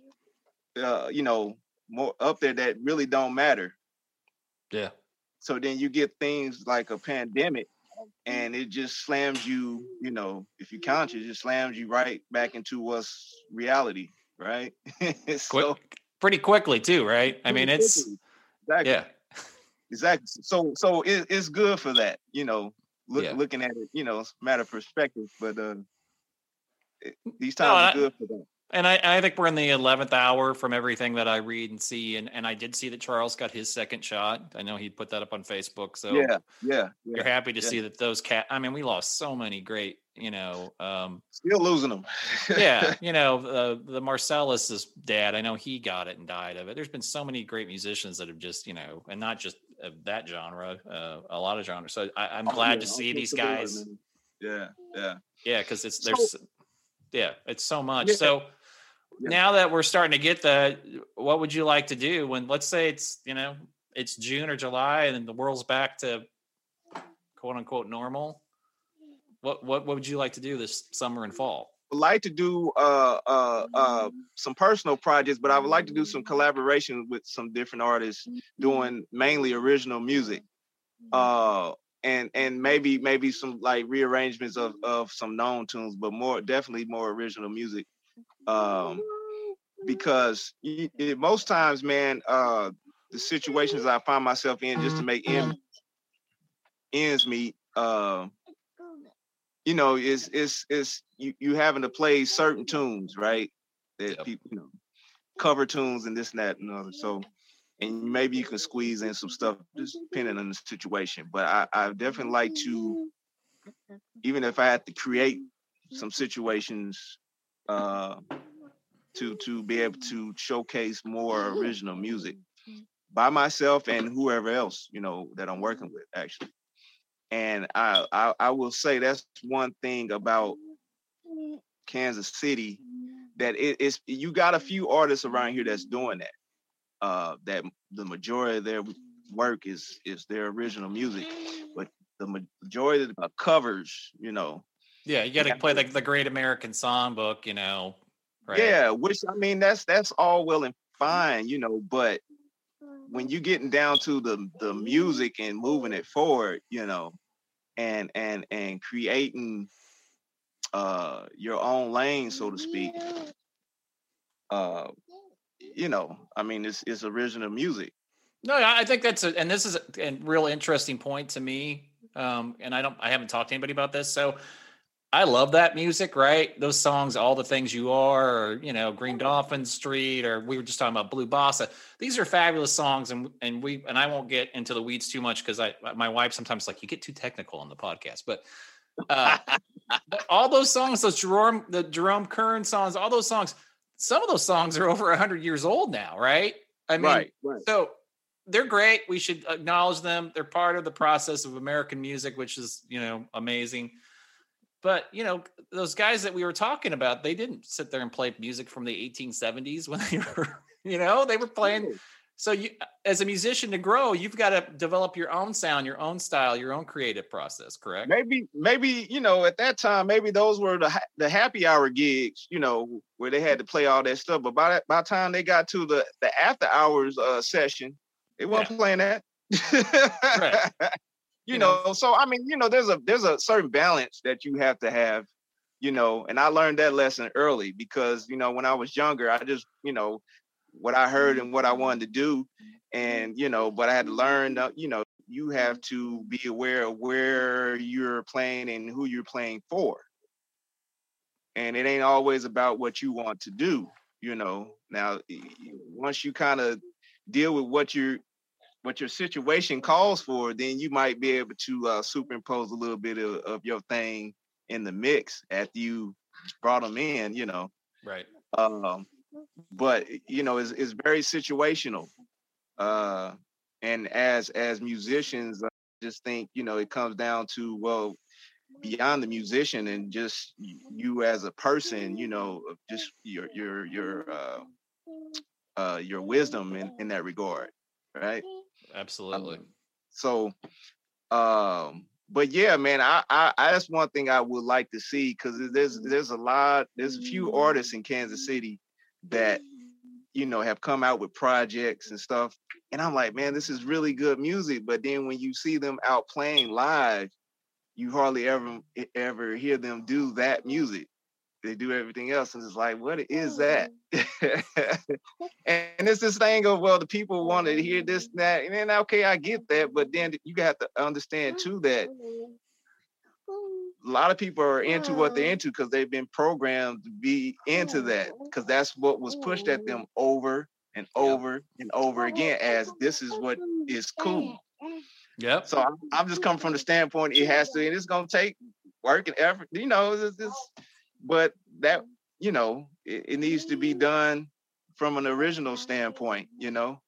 uh, you know, more up there that really don't matter. Yeah. So then you get things like a pandemic, and it just slams you, you know, if you count it, just slams you right back into what's reality, right? so Quick, pretty quickly too, right? I mean, it's exactly. yeah. Exactly. So so it, it's good for that, you know, look, Yeah. looking at it, you know, it's a matter of perspective, but uh, it, these No, times I- are good for that. And I, I think we're in the eleventh hour from everything that I read and see. And, and I did see that Charles got his second shot. I know he put that up on Facebook. So Yeah, yeah, yeah. you're happy to yeah. see that those cat. I mean, we lost so many great, you know, um, Still losing them. yeah, you know, uh, the Marcellus's dad, I know he got it and died of it. There's been so many great musicians that have just, you know, and not just of that genre, uh, a lot of genres. So I, I'm glad Yeah, to see I'll these take the guys. word, man. Yeah, yeah. Yeah, because it's So- there's, yeah, it's so much. Yeah. So Yeah. now that we're starting to get the, what would you like to do when, let's say it's, you know, it's June or July and the world's back to quote unquote normal? What what what would you like to do this summer and fall? Would like to do uh uh uh some personal projects, but I would like to do some collaborations with some different artists doing mainly original music. Uh and and maybe maybe some like rearrangements of of some known tunes, but more definitely more original music. Um because you, it, most times, man, uh the situations I find myself in just to make ends, ends meet, uh you know, it's it's it's you you having to play certain tunes, right? That Yep. people, you know, cover tunes and this and that and other. So, and maybe you can squeeze in some stuff just depending on the situation. But I I definitely like to, even if I had to create some situations, uh, to to be able to showcase more original music by myself and whoever else, you know, that I'm working with actually. And I, I I will say that's one thing about Kansas City, that it is, you got a few artists around here that's doing that. Uh, that the majority of their work is is their original music, but the majority of the covers, you know. Yeah, you got to play like the Great American Songbook, you know. Right? Yeah, which I mean that's that's all well and fine, you know, but when you getting down to the the music and moving it forward, you know, and and and creating uh your own lane, so to speak, uh you know, I mean it's it's original music. No, I think that's a, and this is a, a real interesting point to me. Um, and I don't, I haven't talked to anybody about this, so I love that music, right? Those songs, All the Things You Are, or, you know, Green Dolphin Street, or we were just talking about Blue Bossa. These are fabulous songs. And, and we, and I won't get into the weeds too much because I, my wife sometimes like, you get too technical on the podcast, but, uh, but all those songs, those Jerome, the Jerome Kern songs, all those songs, some of those songs are over a hundred years old now. Right. I mean, right, right. So they're great. We should acknowledge them. They're part of the process of American music, which is, you know, amazing. But, you know, those guys that we were talking about, they didn't sit there and play music from the eighteen seventies when they were, you know, they were playing So you, as a musician, to grow, you've got to develop your own sound, your own style, your own creative process. Correct? Maybe, maybe you know, at that time, maybe those were the the happy hour gigs, you know, where they had to play all that stuff. But by that, by the time they got to the the after hours uh, session, they weren't Yeah. playing that. Right. You, You know, know. so I mean, you know, there's a there's a certain balance that you have to have, you know, and I learned that lesson early because, you know, when I was younger, I just, you know, what I heard and what I wanted to do. And, you know, but I had to learn, uh, you know, you have to be aware of where you're playing and who you're playing for. And it ain't always about what you want to do, you know. Now, once you kind of deal with what you're what your situation calls for, then you might be able to uh, superimpose a little bit of, of your thing in the mix after you brought them in, you know. Right. Um, but you know, it's, it's very situational. Uh, and as as musicians, I just think, you know, it comes down to, well, beyond the musician and just you as a person, you know, just your your your uh, uh, your wisdom in, in that regard, right? Absolutely. Um, so, um, but yeah, man, I, I, I that's one thing I would like to see because there's there's a lot, there's a few artists in Kansas City that, you know, have come out with projects and stuff, and I'm like, man, this is really good music. But then when you see them out playing live, you hardly ever ever hear them do that music. They do everything else, and it's like, what is that? And it's this thing of, well, the people want to hear this and that, and then okay, I get that, but then you got to understand too that a lot of people are into what they're into because they've been programmed to be into that because that's what was pushed at them over and over yep. and over again as this is what is cool. Yep. So I'm, I'm just coming from the standpoint it has to, and it's gonna take work and effort, you know. It's, it's, but that, you know, it, it needs to be done from an original standpoint, you know.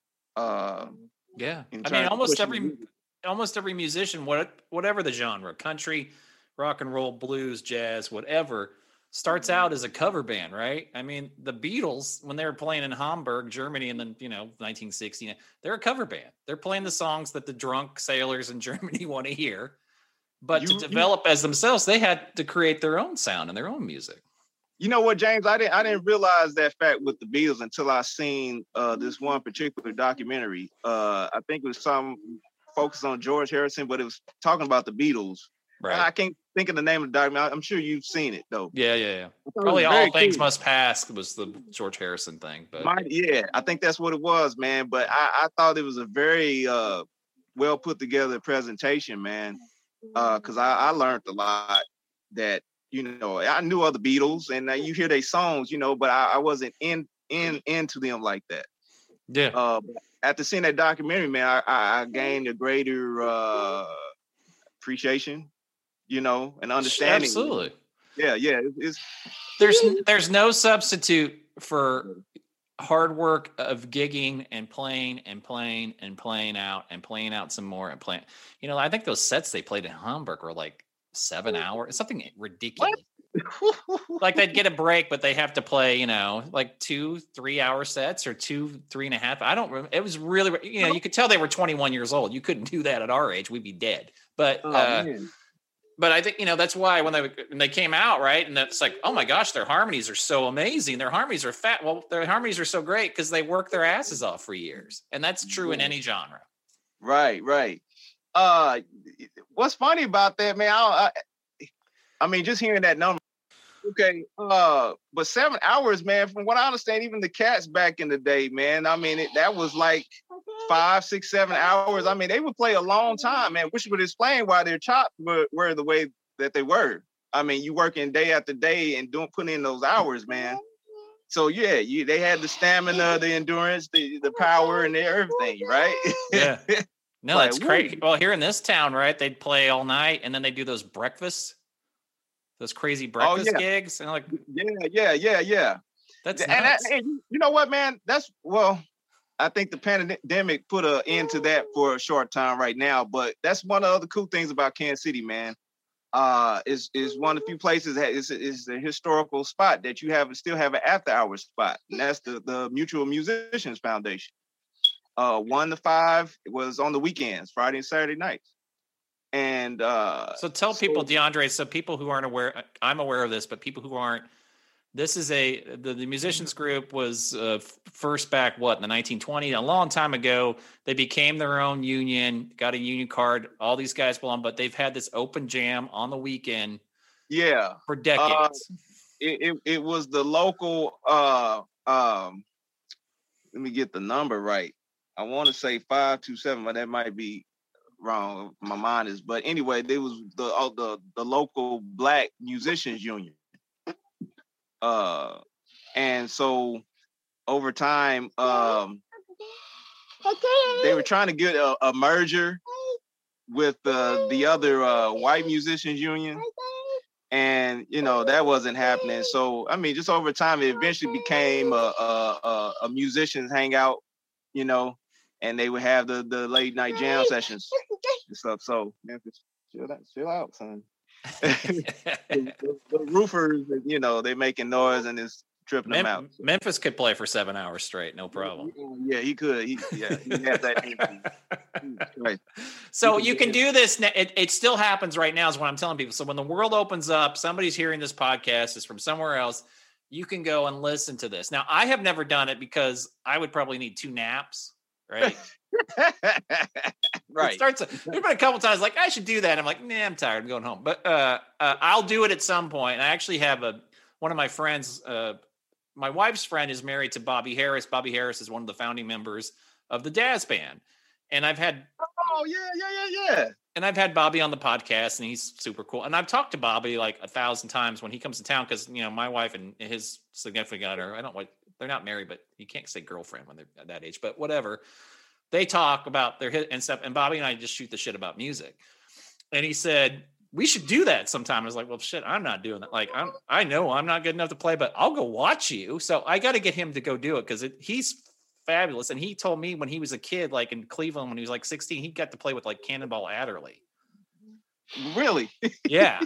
Uh, yeah, I mean, almost every music. almost every musician, what whatever the genre, country, rock and roll, blues, jazz, whatever, starts out as a cover band, right? I mean, the Beatles, when they were playing in Hamburg, Germany, in the, you know, nineteen sixty, they're a cover band. They're playing the songs that the drunk sailors in Germany want to hear. But you, to develop you, as themselves, they had to create their own sound and their own music. You know what, James? I didn't I didn't realize that fact with the Beatles until I seen uh, this one particular documentary. Uh, I think it was some focus on George Harrison, but it was talking about the Beatles. Right. I can't think of the name of the documentary. I'm sure you've seen it though. Yeah, yeah, yeah. Probably All Things cool. Must Pass was the George Harrison thing. But My, yeah, I think that's what it was, man. But I, I thought it was a very uh, well put together presentation, man. Because uh, I, I learned a lot that, you know, I knew other Beatles and uh, you hear their songs, you know, but I, I wasn't in in into them like that. Yeah. Uh, after seeing that documentary, man, I, I, I gained a greater uh, appreciation, you know, and understanding. Absolutely. Yeah, yeah. It's, it's there's there's no substitute for hard work of gigging and playing and playing and playing out and playing out some more and playing. You know, I think those sets they played in Hamburg were like seven hours, something ridiculous. Like they'd get a break, but they have to play, you know, like two, three hour sets or two, three and a half. I don't remember. It was really, you know, you could tell they were twenty-one years old. You couldn't do that at our age. We'd be dead. But, oh, uh, man. But I think, you know, that's why when they when they came out, right, and it's like, oh my gosh, their harmonies are so amazing. Their harmonies are fat. Well, their harmonies are so great because they work their asses off for years, and that's true in any genre. Right, right. Uh, what's funny about that, man? I, I, I mean, just hearing that number. Okay, uh, but seven hours, man. From what I understand, even the Cats back in the day, man. I mean, it, that was like five, six, seven hours. I mean, they would play a long time, man, which would explain why their chops were, were the way that they were. I mean, you working day after day and doing putting in those hours, man. So yeah, you they had the stamina, the endurance, the the power, and the everything, right? Yeah. No, like, that's crazy. Well, here in this town, right, they'd play all night, and then they do those breakfasts. Those crazy breakfast oh, yeah. gigs, and like, yeah, yeah, yeah, yeah. That's and, that, and you know what, man? That's well, I think the pandemic put an end to that for a short time right now. But that's one of the other cool things about Kansas City, man. Uh, is is one of the few places that is is a historical spot that you have still have an after hours spot, and that's the the Mutual Musicians Foundation. uh, one to five was on the weekends, Friday and Saturday nights. And uh, so tell so, people, DeAndre, so people who aren't aware, I'm aware of this, but people who aren't, this is a, the, the musicians group was uh, first back, what, in the nineteen twenties, a long time ago. They became their own union, got a union card. All these guys belong, but they've had this open jam on the weekend. Yeah. For decades. Uh, it, it, it was the local, uh, um, let me get the number right. I want to say five two seven, but that might be wrong. My mind is, but anyway, there was the uh, the the local Black Musicians Union, uh, and so over time, um, they were trying to get a, a merger with uh, the other uh, White Musicians Union, and you know that wasn't happening. So I mean, just over time, it eventually became a a, a, a musicians hangout, you know. And they would have the, the late night jam sessions and stuff. So Memphis, chill out, chill out, son. the, the, the roofers, you know, they making noise and it's tripping Mem- them out. So. Memphis could play for seven hours straight, no problem. Yeah, he could. He, yeah, he had that. Right. So you can do this. It, it still happens right now, is what I'm telling people. So when the world opens up, somebody's hearing this podcast is from somewhere else. You can go and listen to this. Now, I have never done it because I would probably need two naps. Right. Right. It starts. There's been a couple times like I should do that. I'm like, nah, I'm tired. I'm going home. But uh, uh, I'll do it at some point. I actually have a one of my friends. Uh, my wife's friend is married to Bobby Harris. Bobby Harris is one of the founding members of the Dazz Band, and I've had. Oh yeah, yeah, yeah, yeah. And I've had Bobby on the podcast, and he's super cool. And I've talked to Bobby like a thousand times when he comes to town because you know my wife and his significant other. I don't like. They're not married, but you can't say girlfriend when they're at that age, but whatever. They talk about their hit and stuff. And Bobby and I just shoot the shit about music. And he said, we should do that sometime. I was like, well, shit, I'm not doing that. Like, I'm, I know I'm not good enough to play, but I'll go watch you. So I got to get him to go do it because he's fabulous. And he told me when he was a kid, like in Cleveland, when he was like sixteen, he got to play with like Cannonball Adderley. Really? Yeah.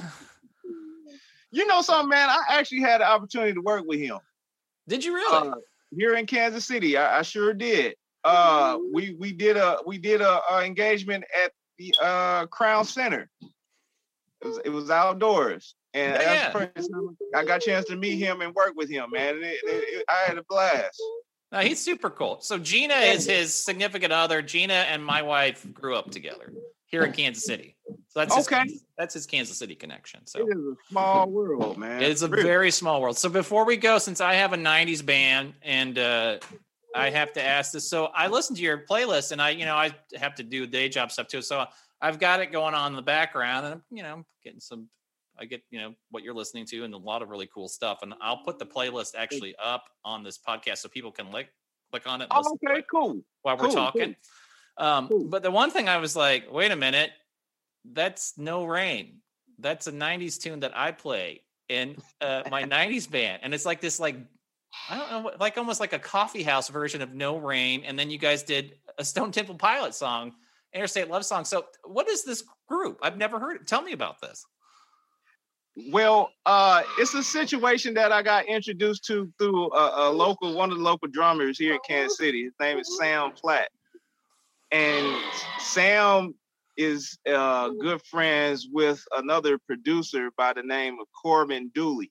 You know something, man? I actually had the opportunity to work with him. Did you really? Uh, here in Kansas City, I, I sure did. Uh, we we did a we did a, a engagement at the uh, Crown Center. It was it was outdoors, and yeah. that's I got a chance to meet him and work with him, man. And it, it, it, I had a blast. No, he's super cool. So Gina is his significant other. Gina and my wife grew up together here in Kansas City. So that's okay. His, that's his Kansas City connection. So it is a small world, man. It's a really. very small world. So before we go, since I have a nineties band and uh, I have to ask this, so I listen to your playlist and I, you know, I have to do day job stuff too. So I've got it going on in the background, and I'm, you know, getting some. I get, you know, what you're listening to and a lot of really cool stuff. And I'll put the playlist actually up on this podcast so people can like click on it. Oh, okay, cool. While cool, we're talking. Cool. Um, cool. But the one thing I was like, wait a minute, that's No Rain. That's a nineties tune that I play in uh, my nineties band. And it's like this, like, I don't know, like almost like a coffee house version of No Rain. And then you guys did a Stone Temple Pilot song, Interstate Love Song. So what is this group? I've never heard it. Tell me about this. Well, uh, it's a situation that I got introduced to through a, a local, one of the local drummers here in Kansas City. His name is Sam Platt. And Sam is uh, good friends with another producer by the name of Corbin Dooley.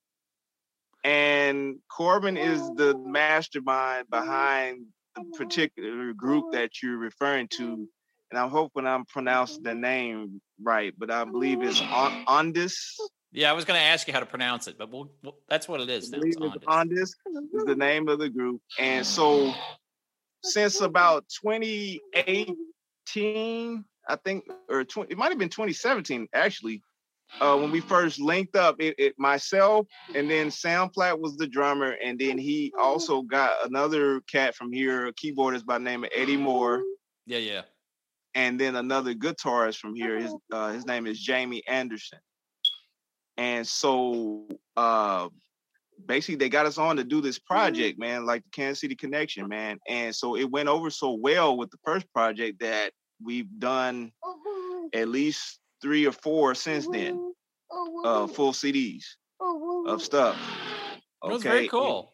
And Corbin is the mastermind behind the particular group that you're referring to. And I'm hoping I'm pronouncing the name right, but I believe it's on Ondis. Yeah, I was going to ask you how to pronounce it, but we'll, we'll, that's what it is now. It's Ondis. Ondis is the name of the group. And so since about twenty eighteen, I think, or twenty, it might have been twenty seventeen, actually, uh, when we first linked up, it, it myself and then Sam Platt was the drummer. And then he also got another cat from here, a keyboardist by the name of Eddie Moore. Yeah, yeah. And then another guitarist from here. His uh, his name is Jamie Anderson. And so uh, basically they got us on to do this project, man, like the Kansas City Connection, man. And so it went over so well with the first project that we've done at least three or four since then, uh, full C Ds of stuff. Okay. It was very cool.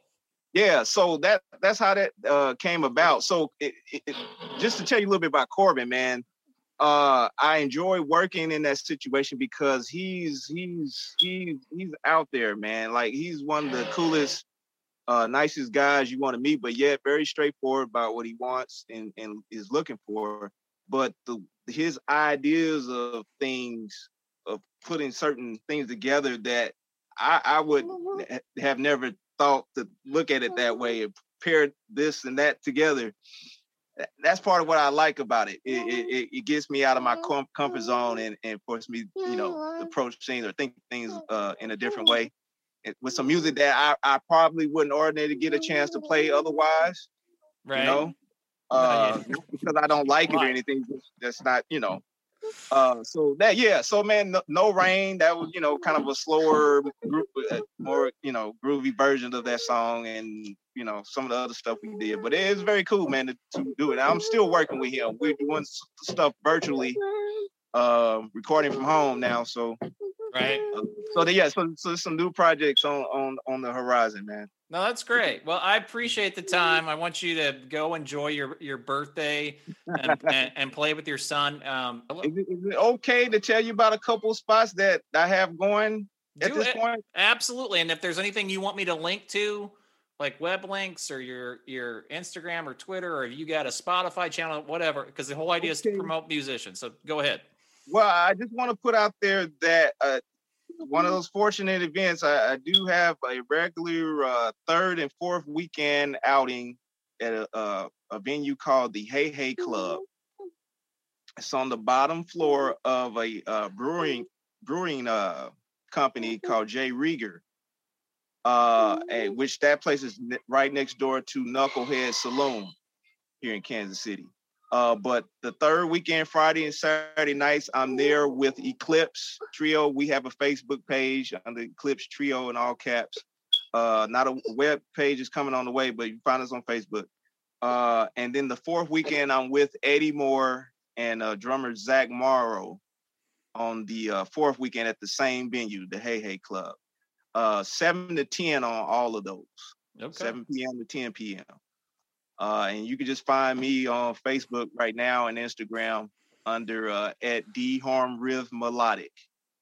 yeah, so that that's how that uh, came about. So it, it, it, just to tell you a little bit about Corbin, man, uh, I enjoy working in that situation because he's he's he's he's out there, man. Like he's one of the coolest, uh, nicest guys you want to meet, but yet very straightforward about what he wants and, and is looking for. But the his ideas of things, of putting certain things together that I, I would have never thought to look at it that way and pair this and that together. That's part of what I like about it. It, it, it gets me out of my com- comfort zone and, and forces me, you know, to approach things or think things uh, in a different way. And with some music that I, I probably wouldn't ordinarily get a chance to play otherwise. Right. You know? Uh, not because I don't like it or anything. That's not, you know. Uh, so that, yeah. So man, no, no Rain. That was, you know, kind of a slower, more, you know, groovy version of that song, and you know, some of the other stuff we did. But it is very cool, man, to, to do it. I'm still working with him. We're doing stuff virtually, uh, recording from home now. So, right. Uh, so the, yeah. So, so some new projects on on on the horizon, man. No, that's great. Well, I appreciate the time. I want you to go enjoy your, your birthday and, and, and play with your son. Um, is, it, is it okay to tell you about a couple of spots that I have going at this it. point? Absolutely. And if there's anything you want me to link to, like web links or your, your Instagram or Twitter, or if you got a Spotify channel, whatever, because the whole idea okay. is to promote musicians. So go ahead. Well, I just want to put out there that uh, one of those fortunate events, I, I do have a regular uh, third and fourth weekend outing at a, uh, a venue called the Hey Hey Club. It's on the bottom floor of a uh, brewing brewing uh, company called Jay Rieger, uh, and which that place is right next door to Knucklehead Saloon here in Kansas City. Uh, but the third weekend, Friday and Saturday nights, I'm there with Eclipse Trio. We have a Facebook page under Eclipse Trio in all caps. Uh, not a web page is coming on the way, but you can find us on Facebook. Uh, and then the fourth weekend, I'm with Eddie Moore and uh, drummer Zach Morrow on the uh, fourth weekend at the same venue, the Hey Hey Club. Uh, seven to ten on all of those. Okay. seven p.m. to ten p.m. Uh, and you can just find me on Facebook right now and Instagram under uh, at D Harm Riv Melodic.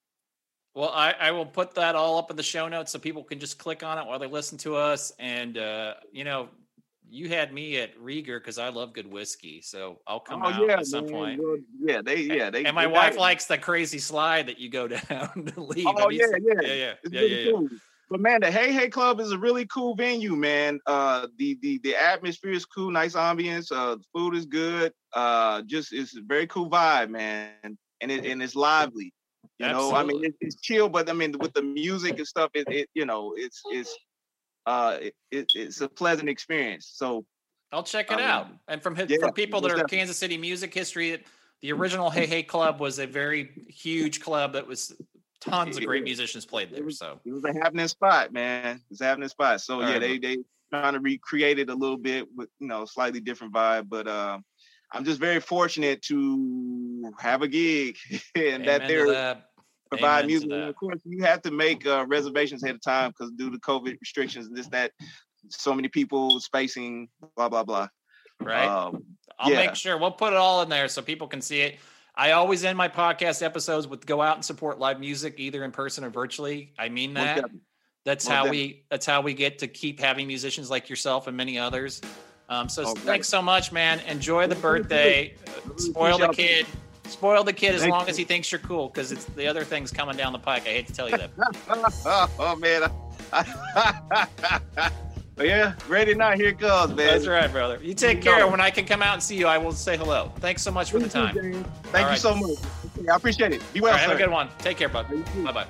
Well, I, I will put that all up in the show notes so people can just click on it while they listen to us. And, uh, you know, you had me at Rieger because I love good whiskey. So I'll come oh, out yeah, at some man. point. Yeah, they, yeah. They, and my they wife likes the crazy slide that you go down to leave. Oh, yeah, yeah. Yeah, yeah. It's yeah, really yeah, cool. Yeah. But man, the Hey Hey Club is a really cool venue, man. Uh, the the the atmosphere is cool, nice ambience. Uh, the food is good. Uh, just it's a very cool vibe, man, and it and it's lively. You Absolutely. know, I mean, it, it's chill, but I mean, with the music and stuff, it, it you know, it's it's uh, it, it, it's a pleasant experience. So I'll check it um, out. And from yeah, from people that are definitely. Kansas City music history, the original Hey Hey Club was a very huge club that was. Tons of great musicians played there. So it was a happening spot, man. It was a happening spot. So All yeah, right. they they trying to recreate it a little bit with, you know, slightly different vibe. But uh, I'm just very fortunate to have a gig and Amen that they're that. provide Amen music. And of course, you have to make uh, reservations ahead of time because due to COVID restrictions and this, that, so many people spacing, blah, blah, blah. Right. Um, I'll yeah. make sure we'll put it all in there so people can see it. I always end my podcast episodes with go out and support live music, either in person or virtually. I mean that. That's well, how then. we. That's how we get to keep having musicians like yourself and many others. Um, so okay. thanks so much, man. Enjoy the birthday. Spoil the kid. Spoil the kid as Thank long you. as he thinks you're cool, because it's the other things coming down the pike. I hate to tell you that. oh, oh man. But yeah, ready now. Here it goes, man. That's right, brother. You take care. Know. When I can come out and see you, I will say hello. Thanks so much for the time. Thank All you right. so much. I appreciate it. Be well, All right, sir. Have a good one. Take care, bud. Bye-bye.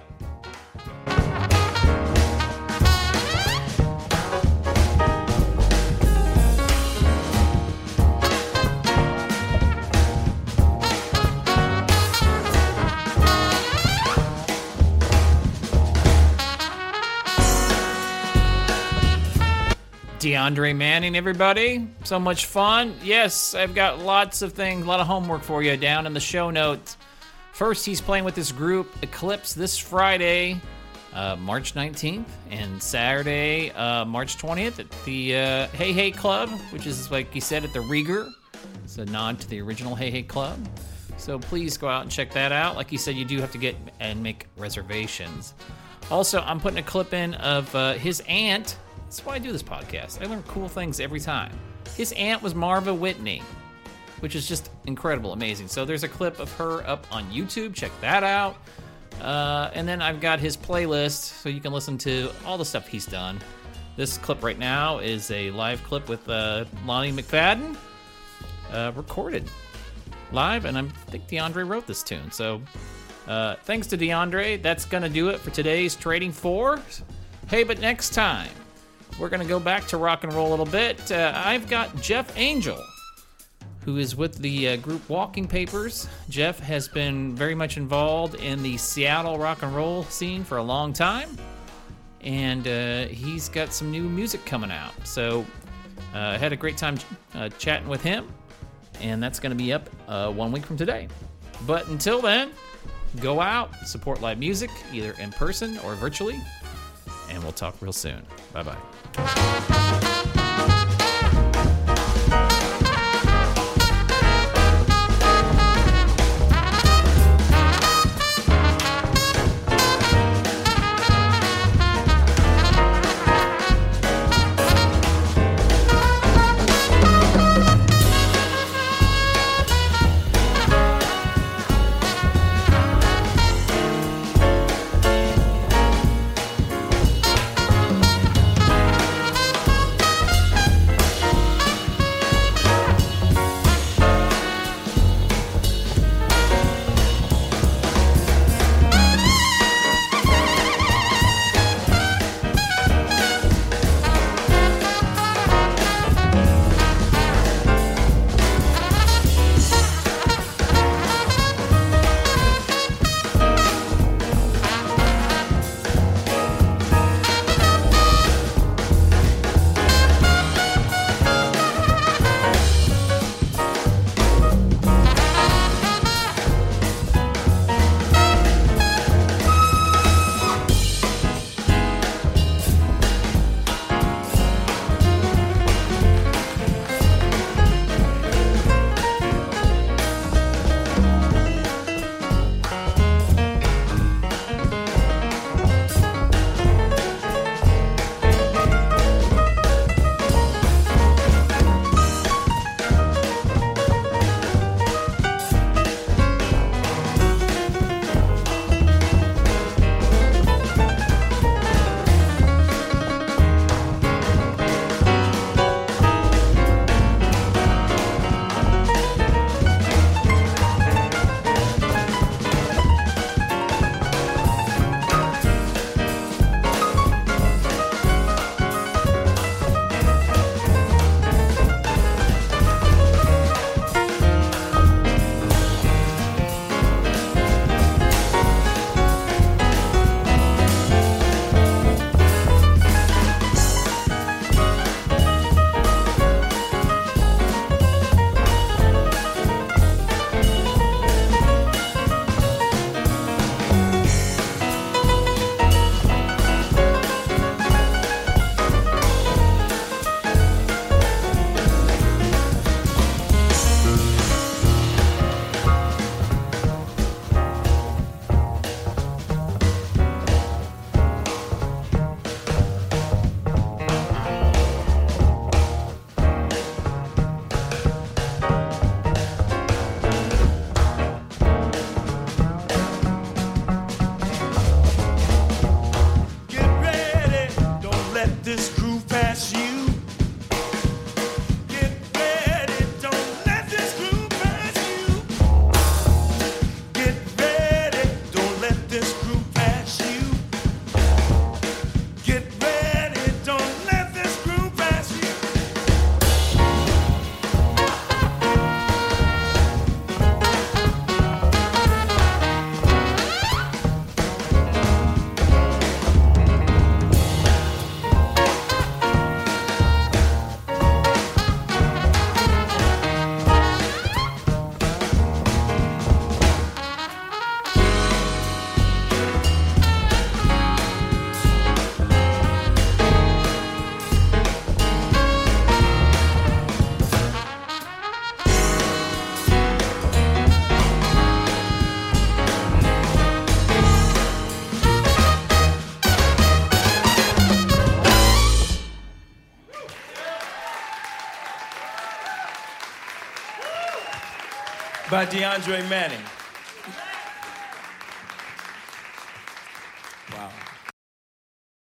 DeAndre Manning, everybody. So much fun. Yes, I've got lots of things, a lot of homework for you down in the show notes. First, he's playing with this group, Eclipse, this Friday uh, March nineteenth, and Saturday, uh, March twentieth at the uh, Hey Hey Club, which is, like you said, at the Rieger. It's a nod to the original Hey Hey Club. So please go out and check that out. Like you said, you do have to get and make reservations. Also, I'm putting a clip in of uh, his aunt. That's why I do this podcast. I learn cool things every time. His aunt was Marva Whitney, which is just incredible, amazing. So there's a clip of her up on YouTube. Check that out. Uh, and then I've got his playlist, so you can listen to all the stuff he's done. This clip right now is a live clip with uh, Lonnie McFadden, uh, recorded live, and I think DeAndre wrote this tune. So uh, thanks to DeAndre. That's going to do it for today's Trading Fours. Hey, but next time, we're going to go back to rock and roll a little bit. Uh, I've got Jeff Angel, who is with the uh, group Walking Papers. Jeff has been very much involved in the Seattle rock and roll scene for a long time, and uh, he's got some new music coming out. So uh, I had a great time uh, chatting with him, and that's going to be up uh, one week from today. But until then, go out, support live music, either in person or virtually, and we'll talk real soon. Bye-bye. by DeAndre Manning. Wow.